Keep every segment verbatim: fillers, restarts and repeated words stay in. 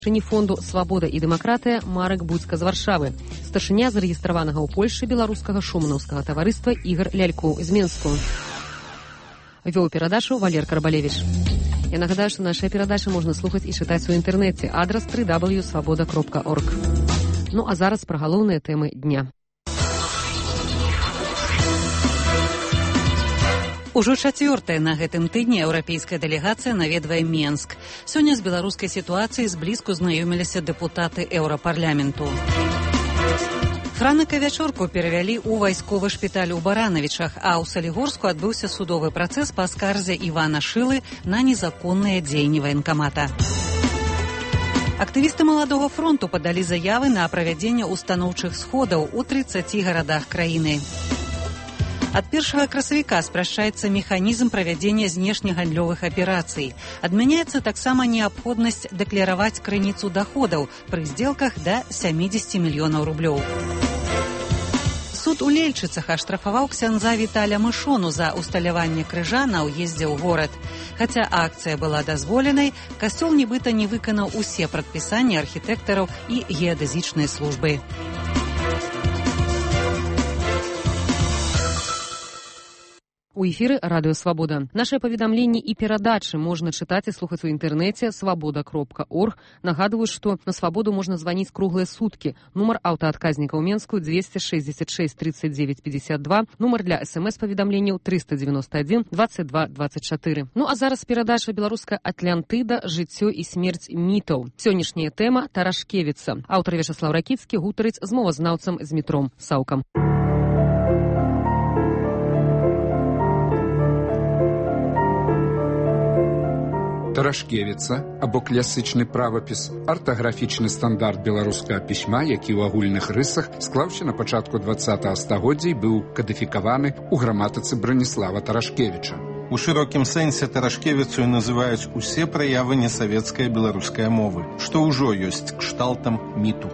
Чыні фонду «Свабода і дэмакратыя» Марек Будзька з Варшавы, старшыня зарэгістраванага ў Польшчы беларускага шуманаўскага таварыства Ігар Лялькоў з Менску. Вёў перадачу Валер Карбалевіч. Я нагадаю, што наша перадача можна слухаць і чытаць у інтэрнэце. Адрас дабл ю дабл ю крапка свабода крапка орг. Ну а зараз пра галоўныя тэмы дня. Ужо чацвёртая на гэтым тыдні еўрапейская дэлегацыя наведвае Менск. Сёння з беларускай сітуацыяй зблізку знаёміліся дэпутаты еўрапарламенту. Франыка вячорку перавялі ў вайсковы шпіталь у Баранавічах, а ў Салігорску адбыўся судовы працэс па скарзе Івана Шылы на незаконныя дзеянні ваенкамата. Актывісты Маладога фронту падалі заявы на правядзенне устаноўчых сходаў у трыццаці гарадах краіны. Ад першага красавіка спрашчаецца механізм правядзення знешнегандлёвых аперацый. Адмяняецца таксама неабходнасць дэклараваць крыніцу даходаў пры здзелках да сямідзесяці мільёнаў рублёў. Суд у Лельчыцах аштрафаваў ксяндза Віталя Мышону за усталяванне крыжа на ўездзе ў горад. Хаця акцыя была дазволенай, касцёл нібыта не выканаў усе прадпісанні архітэктараў і геадэзічнай службы. У эфіры радыё «Свабода». Нашыя паведамленні і перадачы можна чытаць і слухаць у інтэрнэце свабода крапка орг. Нагадваю, што на «Свабоду» можна званіць круглыя суткі. Нумар аўтаадказніка ў Менску двести шестьдесят шесть тридцать девять пятьдесят два, нумар для эс-эм-эс-паведамленняў триста девяносто один двадцать два двадцать четыре. Ну а зараз перадача «Беларуская Атлантыда. Жыццё і смерць мітаў». Сённяшняя тэма Тарашкевіца. Аўтар Вячаслаў Ракіцкі гутарыць з мовазнаўцам Змітром Саўкам. Тарашкевіца, або класычны правапіс, артаграфічны стандарт беларускага пісьма, які ў агульных рысах склаўся на пачатку двадцатага стагоддзя і быў кадыфікаваны ў граматыцы Браніслава Тарашкевіча. У шырокім сэнсе Тарашкевіцу называюць усе праявы несавецкай беларускай мовы, што ўжо ёсць кшталтам міту.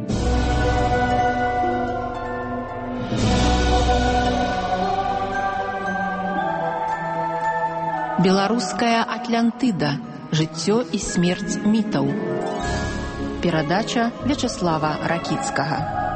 Беларуская Атлантыда. Жыццё і смерць мітаў. Перадача Вячаслава Ракіцкага.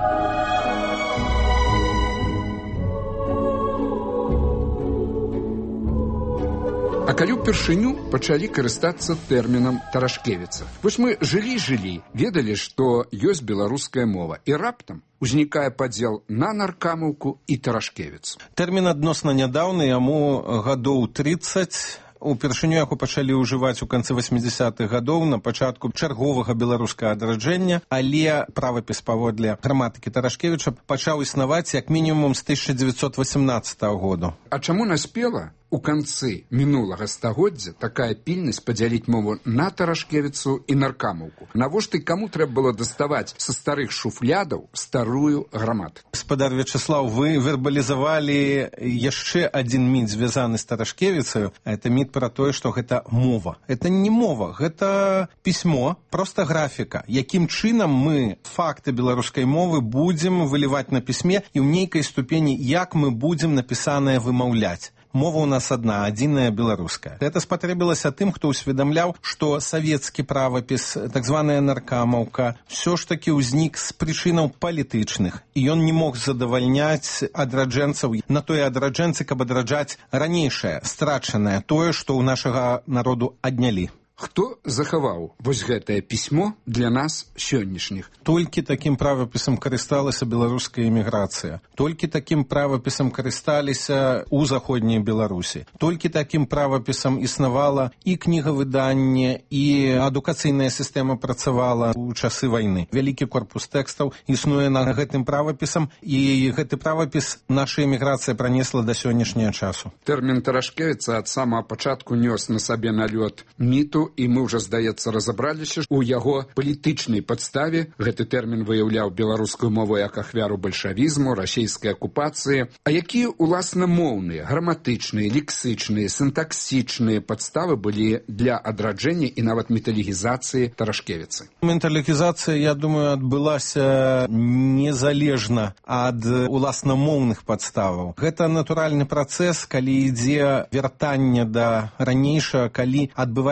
А калі ўпершыню пачалі карыстацца тэрмінам Тарашкевіца. Вось мы жылі-жылі, ведалі, што ёсць беларуская мова, і раптам узнікае падзел на наркамаўку і Тарашкевіцу. Тэрмін адносна нядаўны, яму гадоў трыццаць. Упершыню яго пачалі ўжываць у канцы васьмідзясятых гадоў на пачатку чарговага беларускага адраджэння, але правапіс паводле граматыкі Тарашкевіча пачаў існаваць як мінімум з тысяча дзевяцьсот васямнаццатага году. А чаму наспела у канцы мінулага стагоддзя такая пільнасць падзяліць мову на Тарашкевіцу і наркамаўку? Навошта і каму трэба было даставаць са старых шуфлядаў старую граматыку? Гаспадар Вячаслаў, вы вербалізавалі яшчэ адзін міт, звязаны з Тарашкевіцаю. Это міт пра тое, што гэта мова. Это не мова, гэта пісьмо, проста графіка. Якім чынам мы факты беларускай мовы будзем выліваць на пісьме і ў нейкай ступені, як мы будзем напісанае вымаўляць. Мова у нас одна, адзіная беларуская. Это спатрэбілася тым, хто ўсведамляў, што савецкі правапіс, так званая наркамаўка, ўсё ж такі ўзнік з прычынаў палітычных. І ён не мог задавальняць адраджэнцаў на тое адраджэнцы, каб адраджаць ранейшае, страчанае, тое, што ў нашага народу аднялі. Хто захаваў вось гэтае пісьмо для нас сённяшніх? Толькі такім правапісам карысталася беларуская эміграцыя. Толькі такім правапісам карысталіся ў заходняй Беларусі. Толькі такім правапісам існавала і кнігавыданне, і адукацыйная сістэма працавала ў часы вайны. Вялікі корпус тэкстаў існуе на гэтым правапісам, і гэты правапіс наша эміграцыя пранесла да сённяшняга часу. Тэрмін Тарашкевіца ад самага пачатку нёс на сабе налёт міту, і мы ўжо, здаецца, разабраліся ў яго палітычнай падставе. Гэты тэрмін выяўляў беларускую мову як ахвяру бальшавізму, расійскай акупацыі. А якія уласнамоўныя, граматычныя, лексычныя, сінтаксічныя падставы былі для адраджэння і нават металігізацыі Тарашкевіцы? Металігізацыя, я думаю, адбылася незалежна ад уласнамоўных падставаў. Гэта натуральны працэс, калі ідзе вяртанне да ранейшага, калі адбываецца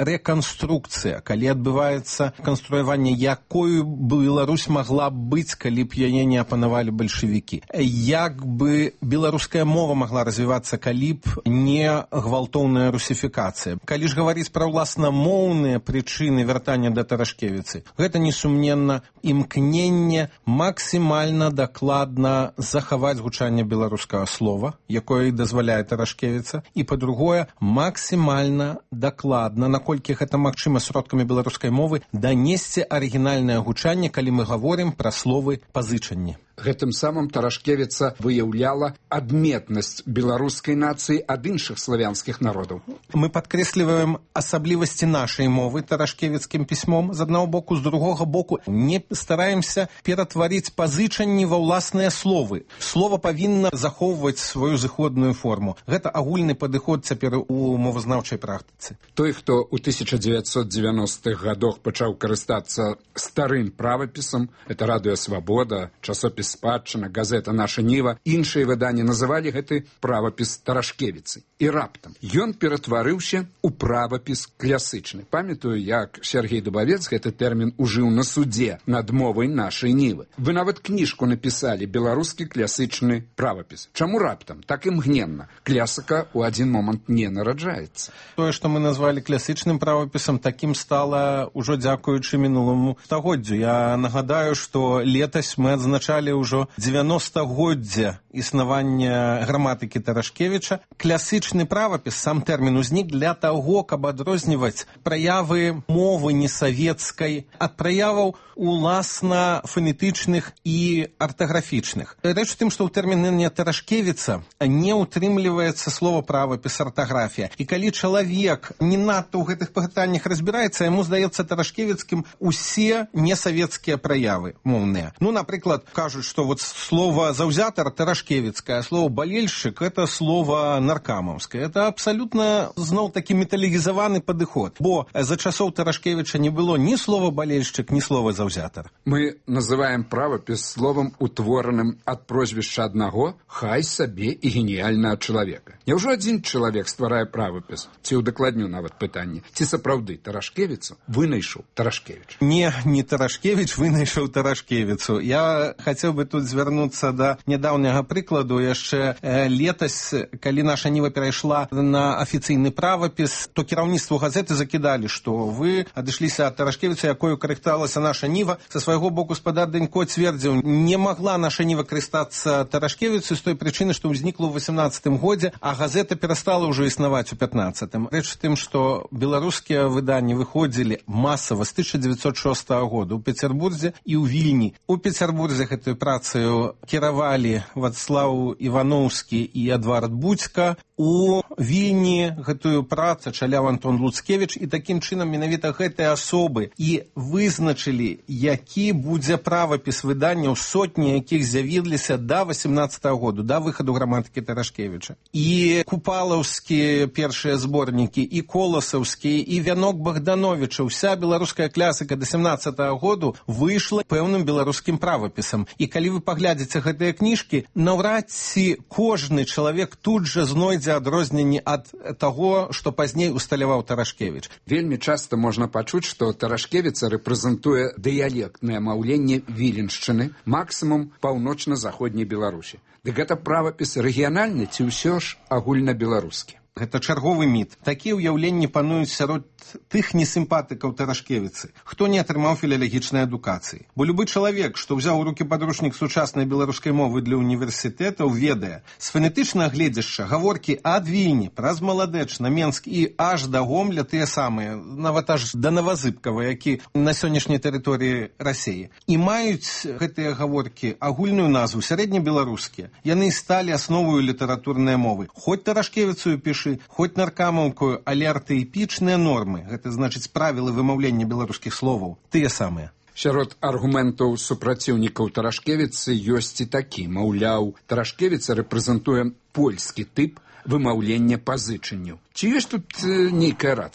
рэканструкцыя, калі адбываецца канструяванне, якою Беларусь магла б быць, калі б яе не апанавалі бальшавікі. Як бы беларуская мова магла развівацца, калі б не гвалтоўная русіфікацыя. Калі ж гаварыць пра ўласнамоўныя прычыны вяртання да Тарашкевіцы, гэта несумненна імкненне максімальна дакладна захаваць гучанне беларускага слова, якое дазваляе Тарашкевіца, і, па-другое, максімальна дакладна, наколькі гэта магчыма сродкамі беларускай мовы, данесці арыгінальнае гучанне, калі мы гаворым пра словы пазычанні. Гэтым самым Тарашкевіца выяўляла адметнасць беларускай нацыі ад іншых славянскіх народаў. Мы падкрэсліваем асаблівасці нашай мовы тарашкевіцкім пісьмом з аднаго боку, з другога боку не стараемся ператварыць пазычанні ва ўласныя словы. Слова павінна захоўваць сваю зыходную форму. Гэта агульны падыход цяпер у мовазнаўчай практыцы. Той, хто ў тысяча дзевяцьсот дзевяностых гадах пачаў карыстацца старым правапісам, это радыё «Свабода», часопіс «Спадчына», газета «Наша Ніва», іншыя выданні называлі гэты правапіс Тарашкевіцы. І раптам ён ператварыўся ў правапіс клясычны. Памятаю, як Сергей Дубавец гэты тэрмін ужыў на судзе над мовай нашай Нівы. Вы нават кніжку напісалі «Беларускі клясычны правапіс». Чаму раптам? Так імгненна. Клясыка ў адзін момант не нараджаецца. Тое, што мы назвалі клясычным правапісам, такім стала ўжо дзякуючы мінуламу стагоддзю. Я нагадаю, што летась мы адзначалі ўжо дзевяностагоддзе існавання граматыкі Тарашкевіча. Клясычны правапіс, сам тэрмін узнік для таго, каб адрозніваць праявы мовы несавецкай ад праяваў уласна фонетычных і артаграфічных. Рэч у тым, што ў тэрміне Тарашкевіца не ўтрымліваецца слова правапіс, артаграфія. І калі чалавек не надта ў гэтых пытаннях разбіраецца, яму здаецца Тарашкевіцкім усе несавецкія праявы моўныя. Ну, напрыклад, кажуць, што вот слово «заўзятар» тарашкевіцкае, слово «балельшчык» — это слово наркамаўскае. Это абсолютно зноў такі металігізаваны падыход, бо за часоў Тарашкевіча не было ні слова «балельшчык», ні слова «заўзятар». Мы называем правапіс словам, утвораным ад прозвішча аднаго, хай сабе і геніяльнага чалавека. Няўжо адзін чалавек стварае правапіс? Ці ўдакладню нават пытанне. Ці сапраўды Тарашкевіцу вынайшаў Тарашкевіч? Не, не Тарашкевіч вынайшаў Тарашкевіцу. Я хацеў бы тут звярнуцца да нядаўняга прыкладу. Яшчэ летась, калі наша Ніва перайшла на афіцыйны правапіс, то кіраўніцтву газеты закідалі, што вы адышліся ад Тарашкевіца, якою карысталася наша Ніва. Са свайго боку спадар Данько цвердзіў, не магла наша Ніва карыстацца Тарашкевіцу з той прычыны, што ўзнікла ў васямнаццатым годзе, а газета перастала ўжо існаваць у пятнаццатым. Рэч у тым, што беларускія выданні выходзілі масава з тысяча дзевяцьсот шостага года ў Пецярбурзе і ў Вільні. У Пецярбурзе гэтую працу кіравалі Вацлаў Іваноўскі і Эдвард Будзька. У Вільні гэтую працу чаляў Антон Луцкевіч, і такім чынам менавіта гэтыя асобы і вызначылі, які будзе правапіс выданняў, сотні якіх з'явіліся да васямнаццатага году, да выхаду граматыкі Тарашкевіча. І купалаўскія першыя зборнікі, і коласаўскія, і вянок Богдановича, уся беларуская клясыка да сямнаццатага году выйшла пэўным беларускім правапісам. І калі вы паглядзіце гэтыя кніжкі, наўрад ці кожны чалавек тут жа знойдзе адрозненні ад таго, што пазней усталяваў Тарашкевіч. Вельмі часта можна пачуць, што Тарашкевіца рэпрэзентуе дыялектнае маўленне Віленшчыны, максімум паўночна-заходняй Беларусі. Дык гэта правапіс рэгіянальны ці ўсё ж агульнабеларускі? Гэта чарговы міт. Такія ўяўленні пануюць сярод тых несімпатыкаў Тарашкевіцы, хто не атрымаў філалагічнай адукацыі. Бо любы чалавек, што ўзяў у рукі падручнік сучаснай беларускай мовы для універсітэтаў, ведае, з фанетычнага гледзяшча гаворкі ад Вільні, праз Маладэч, на Менск і аж да Гомля тыя самыя, нават аж да Новазыбкава, які на сённяшняй тэрыторыі Расіі. І маюць гэтыя гаворкі агульную назву сярэднебеларускія. Яны сталі асновою літаратурнай мовы. Хоць Тарашкевіцу пішы, хоць наркамаўкую, але артаіпічныя нормы, гэта значыць правілы вымаўлення беларускіх словаў, тыя самыя. Сярод аргументаў супраціўнікаў Тарашкевіцы ёсць і такі, маўляў, Тарашкевіца рэпрэзентуе польскі тып вымаўлення пазычанняў. Ці ёсць тут нейкая рацыя?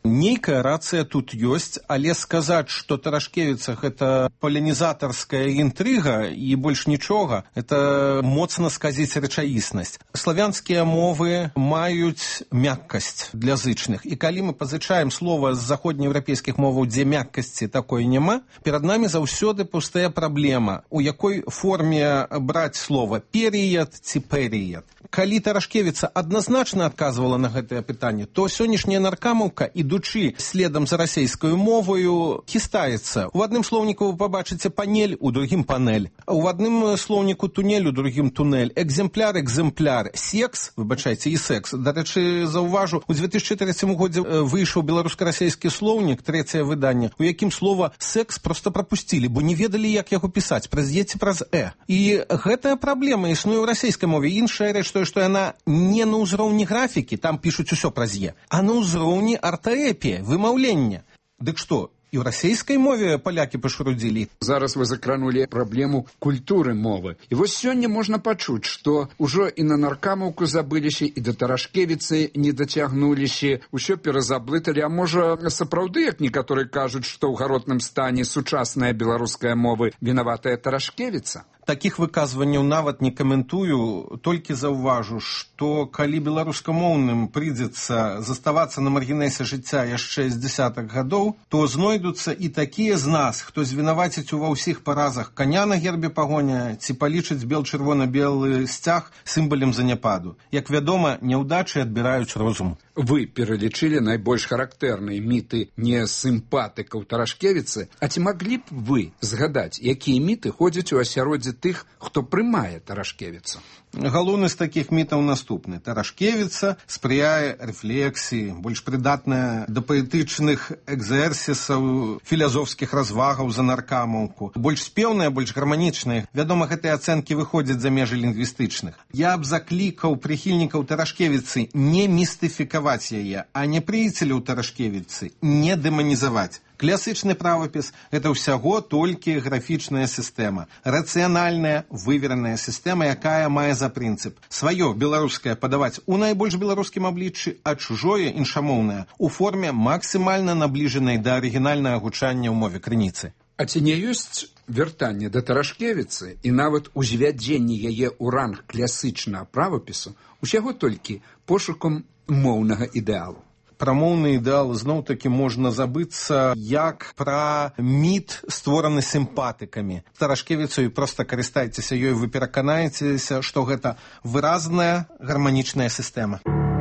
Нейкая рацыя тут ёсць, але сказаць, што Тарашкевіцах это палінізатарская інтрыга і больш нічога, это моцна сказіць рэчаіснасць. Славянскія мовы маюць мяккасць для зычных, і калі мы пазычаем слова з заходнееўрапейскіх моваў, дзе мяккасці такой няма, перад намі заўсёды пустая праблема, у якой форме браць слова перыяд ці перыяд. Калі Тарашкевіца адназначна адказвала на гэтае пытанне, то сённяшняя наркамаўка, ідучы следам за расейскую моваю, хістаецца. У адным слоўніку вы пабачыце панель, у другім панель. У адным слоўніку тунель, у другім тунель. Экземпляр, экземпляр. Секс, выбачайце, і секс. Дарэчы, заўважу, у две тысячы трэцім годзе выйшаў беларуска-расейскі слоўнік, трэцяе выданне, у якім слова секс проста прапусцілі, бо не ведалі, як яго пісаць, праз е ці праз э. І гэтая праблема існуе ў расейскай мове. Іншая рэч, што яна не на ўзроўні графікі, там пішуць усё праз е, а на ўзроўні артаэпіі, вымаўлення. Дык што, і ў расейскай мове палякі пашарудзілі? Зараз вы закранулі праблему культуры мовы. І вось сёння можна пачуць, што ўжо і на наркамаўку забыліся, і да Тарашкевіцы не дацягнуліся, усё перазаблыталі, а можа сапраўды, як некаторыя кажуць, што ў гаротным стане сучасная беларуская мова вінаватая Тарашкевіца? Такіх выказванняў нават не каментую, толькі заўважу, што калі беларускамоўным прыйдзецца заставацца на маргінесе жыцця яшчэ з дзясятак гадоў, то знойдуцца і такія з нас, хто звінаваціць ува ўсіх паразах каня на гербе пагоня ці палічыць бел-чырвона-белы сцяг сімвалем заняпаду. Як вядома, няўдачы адбіраюць розум. Вы пералічылі найбольш характэрныя міты не сімпатыкаў Тарашкевіцы, а ці маглі б вы згадаць, якія міты ходзяць у асяроддзе тых, хто прымае Тарашкевіцу? Галоўны з такіх мітаў наступны. Тарашкевіца спрыяе рэфлексіі, больш прыдатная да паэтычных экзерсісаў, філазофскіх развагаў за наркамаўку. Больш спеўная, больш гарманічная. Вядома, гэтыя ацэнкі выходзяць за межы лінгвістычных. Я б заклікаў прыхільнікаў Тарашкевіцы не містыфікаваць яе, а не прыяцеляў Тарашкевіцы не дэманізаваць. Класычны правапіс – гэта ўсяго толькі графічная сістэма, рацыянальная, вывераная сістэма, якая мае за прынцып сваё беларускае падаваць у найбольш беларускім абліччы, а чужое іншамоўнае у форме максімальна набліжанай да арыгінальнага гучання ў мове крыніцы. А ці не ёсць вяртанне да Тарашкевіцы і нават узвядзенне яе ў ранг класычнага правапісу усяго толькі пошукам моўнага ідэалу? Пра моўны ідэал зноў-такі можна забыцца як пра міт, створаны сімпатыкамі. Тарашкевіцаю проста карыстайцеся ёй, вы пераканаецеся, што гэта выразная гарманічная сістэма.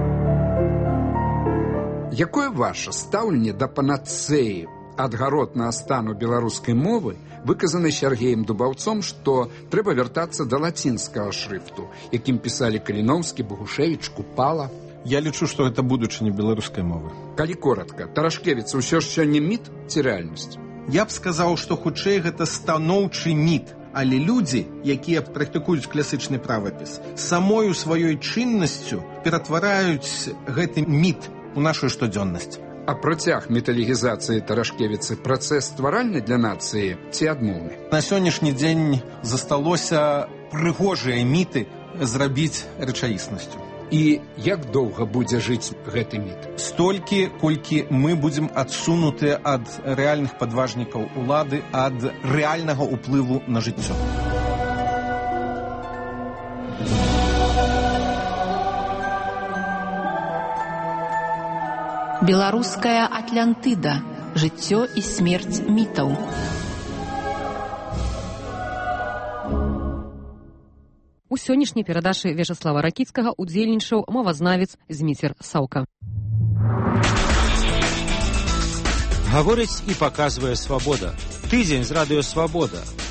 Якое ваша стаўленне да панацэі адгаротнага стану беларускай мовы, выказаны Сергеем Дубаўцом, што трэба вяртацца да лацінскага шрыфту, якім пісалі Каліноўскі, Багушевіч, Купала? Я лічу, што гэта будучыня беларускай мовы. Калі коратка, Тарашкевіца ўсё ж сёння міт ці рэальнасць? Я б сказаў, што хутчэй гэта станоўчы міт, але людзі, якія практыкуюць класычны правапіс, самою сваёй чыннасцю ператвараюць гэты міт у нашу штодзённасць. А працяг металегізацыі Тарашкевіцы працэс стваральны для нацыі ці адмоўны? На сённяшні дзень засталося прыгожыя міты зрабіць рэчаіснасцю. І як доўга будзе жыць гэты міт? Столькі, колькі мы будзем адсунутыя ад рэальных падважнікаў улады, ад рэальнага ўплыву на жыццё. Беларуская Атлантыда. Жыццё і смерць мітаў. У сённяшняй перадачы Вячаслава Ракіцкага удзельнічаў мовазнавец Зміцер Саўка. Гаворыць і паказвае свабода. Тыдзень з радыё «Свабода».